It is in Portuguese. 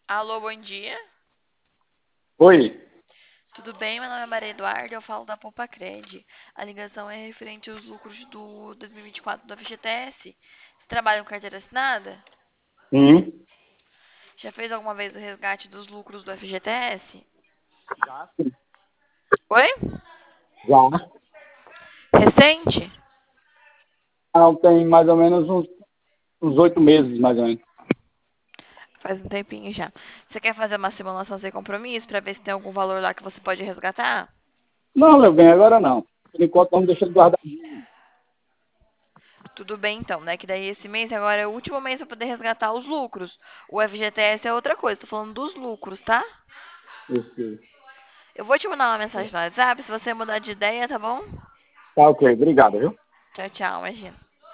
Alô, bom dia. Oi. Tudo bem? Meu nome é Maria Eduarda, eu falo da Poupa Cred. A ligação é referente aos lucros do 2024 do FGTS. Você trabalha com carteira assinada? Sim. Já fez alguma vez o resgate dos lucros do FGTS? Já, sim. Oi? Já. Recente? Não, tem mais ou menos uns 8 meses, mais ou menos. Faz um tempinho já. Você quer fazer uma simulação sem compromisso para ver se tem algum valor lá que você pode resgatar? Não, meu bem, agora não. Por enquanto, vamos deixar de guardar. Tudo bem então, né? Que daí esse mês agora é o último mês para poder resgatar os lucros. O FGTS é outra coisa, tô falando dos lucros, tá? Esse- Eu vou te mandar uma mensagem no WhatsApp, se você mudar de ideia, tá bom? Tá ok, obrigado, viu? Tchau, tchau, imagina.